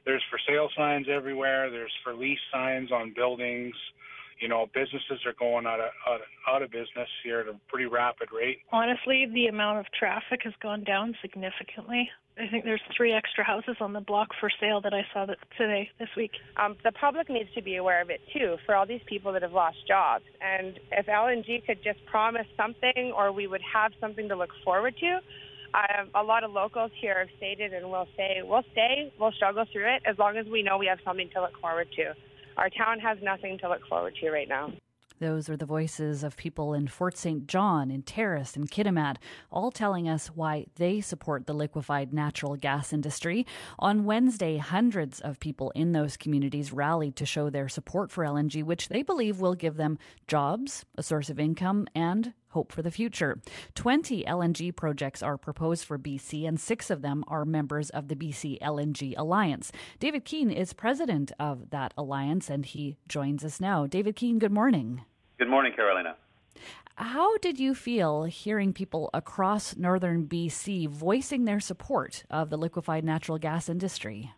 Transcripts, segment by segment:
there's for sale signs everywhere. There's for lease signs on buildings. Businesses are going out of business here at a pretty rapid rate. Honestly, the amount of traffic has gone down significantly. I think there's 3 extra houses on the block for sale that I saw this week. The public needs to be aware of it, too, for all these people that have lost jobs. And if LNG could just promise something, or we would have something to look forward to, a lot of locals here have stated and will say, we'll struggle through it as long as we know we have something to look forward to. Our town has nothing to look forward to right now. Those are the voices of people in Fort St. John, in Terrace, and Kitimat, all telling us why they support the liquefied natural gas industry. On Wednesday, hundreds of people in those communities rallied to show their support for LNG, which they believe will give them jobs, a source of income, and hope for the future. 20 LNG projects are proposed for BC, and 6 of them are members of the BC LNG Alliance. David Keane is president of that alliance, and he joins us now. David Keane, good morning. Good morning, Carolina. How did you feel hearing people across northern BC voicing their support of the liquefied natural gas industry?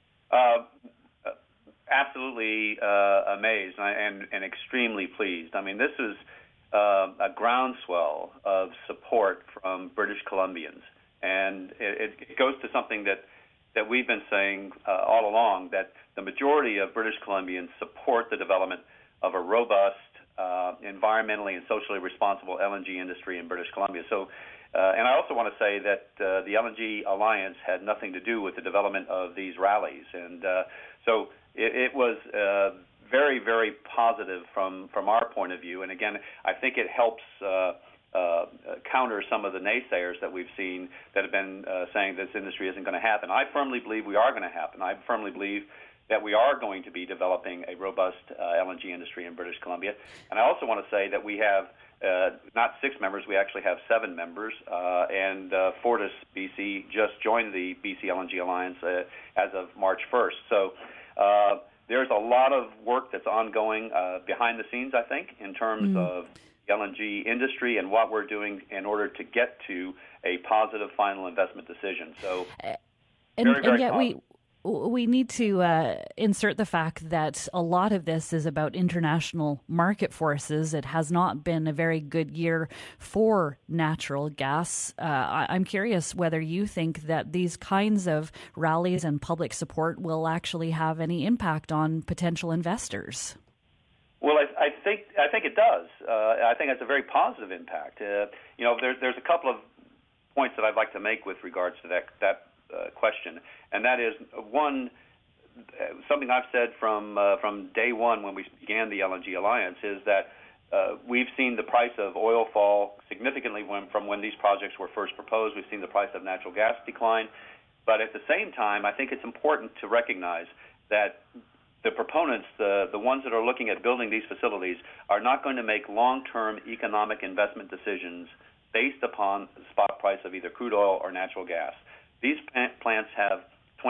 Absolutely amazed and extremely pleased. I mean, this is a groundswell of support from British Columbians. And it goes to something that we've been saying all along, that the majority of British Columbians support the development of a robust, environmentally and socially responsible LNG industry in British Columbia. So, and I also want to say that the LNG Alliance had nothing to do with the development of these rallies. And so it was very, very positive from our point of view. And again, I think it helps counter some of the naysayers that we've seen that have been saying this industry isn't going to happen. I firmly believe we are going to happen. I firmly believe that we are going to be developing a robust LNG industry in British Columbia. And I also want to say that we have not 6 members, we actually have 7 members, and Fortis BC just joined the BC LNG Alliance as of March 1st. So there's a lot of work that's ongoing behind the scenes, I think, in terms of the LNG industry and what we're doing in order to get to a positive final investment decision. So, and yet we need to insert the fact that a lot of this is about international market forces. It has not been a very good year for natural gas. I'm curious whether you think that these kinds of rallies and public support will actually have any impact on potential investors. Well, I think it does. I think it's a very positive impact. There's a couple of points that I'd like to make with regards to that question, and that is one, something I've said from day one when we began the LNG Alliance is that we've seen the price of oil fall significantly from when these projects were first proposed. We've seen the price of natural gas decline, but at the same time, I think it's important to recognize that the proponents, the ones that are looking at building these facilities, are not going to make long-term economic investment decisions based upon the spot price of either crude oil or natural gas. These plants have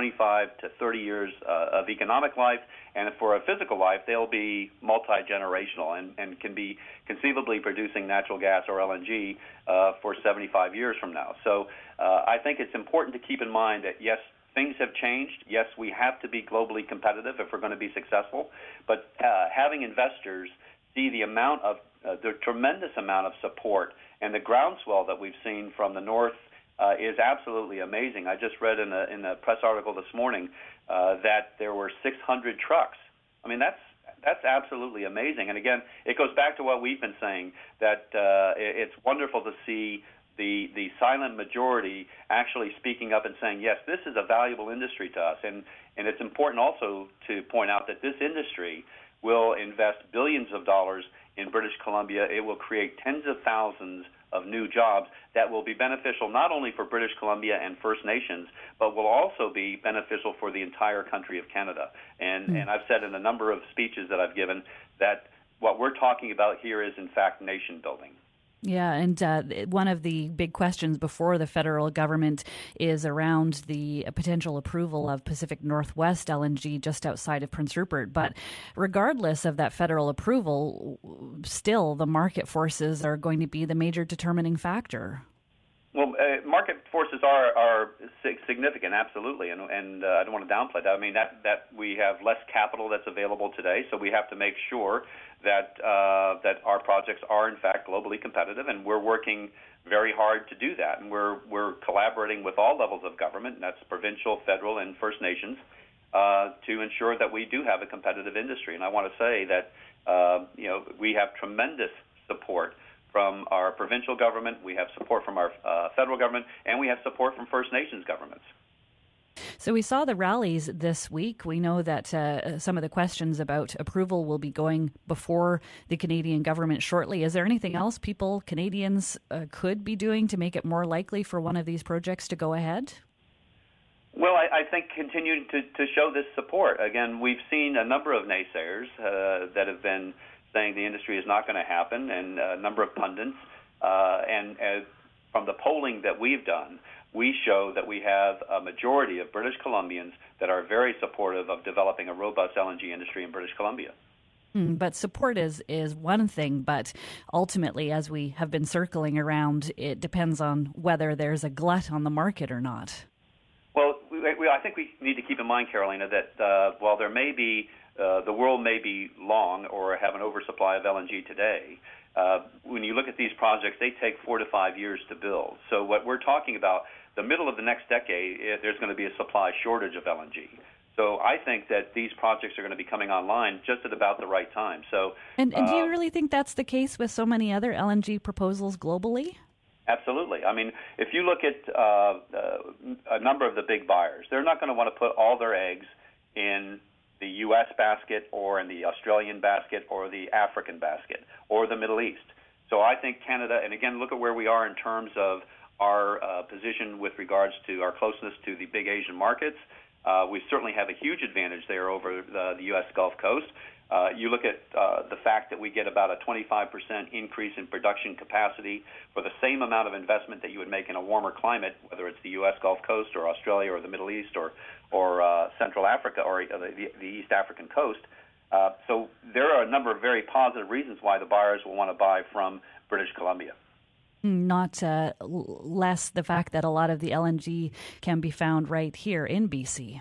25 to 30 years of economic life, and for a physical life, they'll be multi-generational and can be conceivably producing natural gas or LNG for 75 years from now. So I think it's important to keep in mind that, yes, things have changed. Yes, we have to be globally competitive if we're going to be successful, but having investors see the tremendous amount of support and the groundswell that we've seen from the North is absolutely amazing. I just read in a press article this morning that there were 600 trucks. I mean, that's absolutely amazing. And again, it goes back to what we've been saying, that it's wonderful to see the silent majority actually speaking up and saying, yes, this is a valuable industry to us. And it's important also to point out that this industry will invest billions of dollars in British Columbia. It will create tens of thousands of new jobs that will be beneficial not only for British Columbia and First Nations, but will also be beneficial for the entire country of Canada. And I've said in a number of speeches that I've given that what we're talking about here is, in fact, nation building. Yeah, and one of the big questions before the federal government is around the potential approval of Pacific Northwest LNG just outside of Prince Rupert. But regardless of that federal approval, still the market forces are going to be the major determining factor. Well, market forces are significant, absolutely, and I don't want to downplay that. I mean that we have less capital that's available today, so we have to make sure that that our projects are in fact globally competitive, and we're working very hard to do that. And we're collaborating with all levels of government, and that's provincial, federal, and First Nations, to ensure that we do have a competitive industry. And I want to say that we have tremendous support from our provincial government, we have support from our federal government, and we have support from First Nations governments. So we saw the rallies this week. We know that some of the questions about approval will be going before the Canadian government shortly. Is there anything else Canadians could be doing to make it more likely for one of these projects to go ahead? Well, I think continuing to show this support. Again, we've seen a number of naysayers that have been saying the industry is not going to happen, and a number of pundits. And from the polling that we've done, we show that we have a majority of British Columbians that are very supportive of developing a robust LNG industry in British Columbia. But support is one thing, but ultimately, as we have been circling around, it depends on whether there's a glut on the market or not. Well, I think we need to keep in mind, Carolina, that while there may be the world may be long or have an oversupply of LNG today, when you look at these projects, they take 4 to 5 years to build. So what we're talking about, the middle of the next decade, there's going to be a supply shortage of LNG. So I think that these projects are going to be coming online just at about the right time. So, and do you really think that's the case with so many other LNG proposals globally? Absolutely. I mean, if you look at a number of the big buyers, they're not going to want to put all their eggs in the U.S. basket or in the Australian basket or the African basket or the Middle East. So I think Canada, and again, look at where we are in terms of our position with regards to our closeness to the big Asian markets. We certainly have a huge advantage there over the U.S. Gulf Coast. You look at the fact that we get about a 25% increase in production capacity for the same amount of investment that you would make in a warmer climate, whether it's the U.S. Gulf Coast or Australia or the Middle East or Central Africa or the East African coast. So there are a number of very positive reasons why the buyers will want to buy from British Columbia. Not less the fact that a lot of the LNG can be found right here in BC.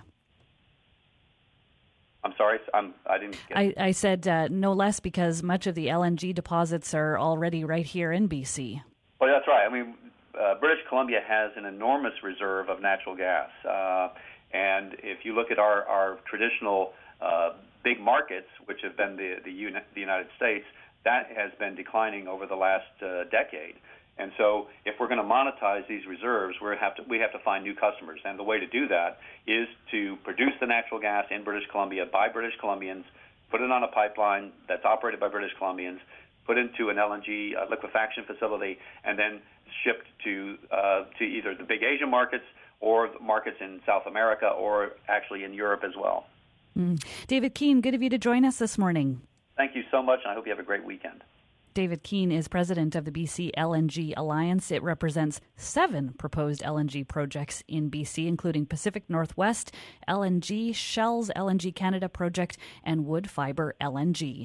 I'm sorry, I didn't get I said no less because much of the LNG deposits are already right here in BC. Well, that's right. I mean, British Columbia has an enormous reserve of natural gas. And if you look at our traditional big markets, which have been the United States, that has been declining over the last decade. And so if we're going to monetize these reserves, we have to find new customers. And the way to do that is to produce the natural gas in British Columbia by British Columbians, put it on a pipeline that's operated by British Columbians, put into an LNG liquefaction facility, and then shipped to either the big Asian markets or markets in South America or actually in Europe as well. David Keane, good of you to join us this morning. Thank you so much, and I hope you have a great weekend. David Keane is president of the BC LNG Alliance. It represents 7 proposed LNG projects in BC, including Pacific Northwest LNG, Shell's LNG Canada project, and Woodfibre LNG.